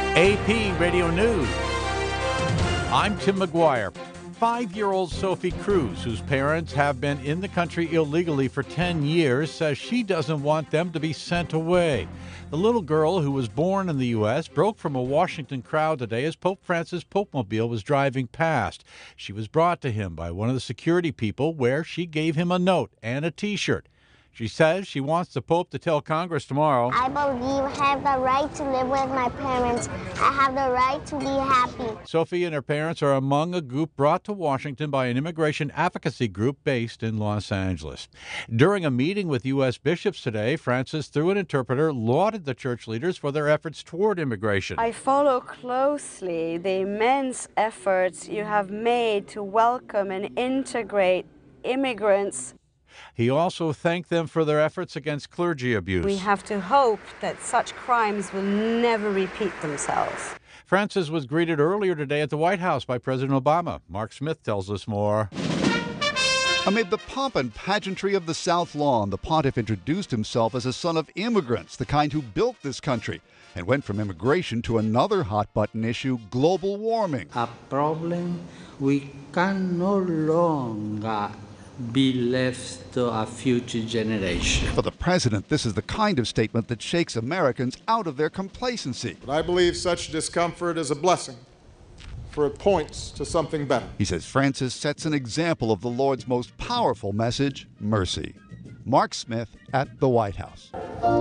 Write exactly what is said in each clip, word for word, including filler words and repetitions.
A P Radio News. I'm Tim McGuire. Five-year-old Sophie Cruz, whose parents have been in the country illegally for ten years, says she doesn't want them to be sent away. The little girl, who was born in the U S, broke from a Washington crowd today as Pope Francis' Popemobile was driving past. She was brought to him by one of the security people, where she gave him a note and a T-shirt. She says she wants the Pope to tell Congress tomorrow, I believe I have the right to live with my parents. I have the right to be happy. Sophie and her parents are among a group brought to Washington by an immigration advocacy group based in Los Angeles. During a meeting with U S bishops today, Francis, through an interpreter, lauded the church leaders for their efforts toward immigration. I follow closely the immense efforts you have made to welcome and integrate immigrants. He also thanked them for their efforts against clergy abuse. We have to hope that such crimes will never repeat themselves. Francis was greeted earlier today at the White House by President Obama. Mark Smith tells us more. Amid the pomp and pageantry of the South Lawn, the pontiff introduced himself as a son of immigrants, the kind who built this country, and went from immigration to another hot-button issue, global warming. A problem we can no longer be left to a future generation. For the president, this is the kind of statement that shakes Americans out of their complacency. But I believe such discomfort is a blessing, for it points to something better. He says Francis sets an example of the Lord's most powerful message, mercy. Mark Smith at the White House.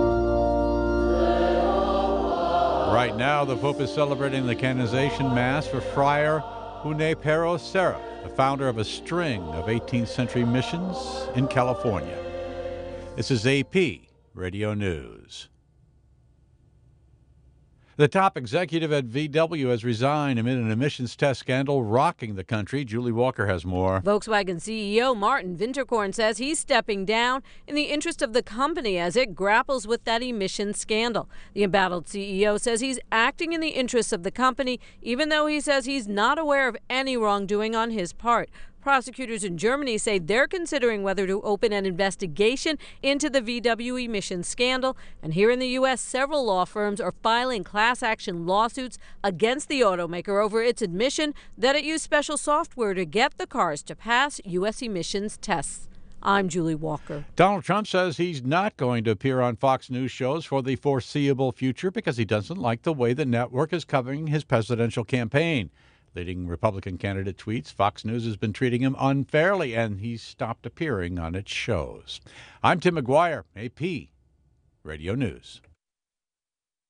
Right now, the Pope is celebrating the canonization Mass for Friar Junipero Serra, the founder of a string of eighteenth century missions in California. This is A P Radio News. The top executive at V W has resigned amid an emissions test scandal rocking the country. Julie Walker has more. Volkswagen C E O Martin Winterkorn says he's stepping down in the interest of the company as it grapples with that emissions scandal. The embattled C E O says he's acting in the interests of the company, even though he says he's not aware of any wrongdoing on his part. Prosecutors in Germany say they're considering whether to open an investigation into the V W emissions scandal. And here in the U S, several law firms are filing class action lawsuits against the automaker over its admission that it used special software to get the cars to pass U S emissions tests. I'm Julie Walker. Donald Trump says he's not going to appear on Fox News shows for the foreseeable future because he doesn't like the way the network is covering his presidential campaign. Leading Republican candidate tweets Fox News has been treating him unfairly, and he's stopped appearing on its shows. I'm Tim McGuire, A P Radio News.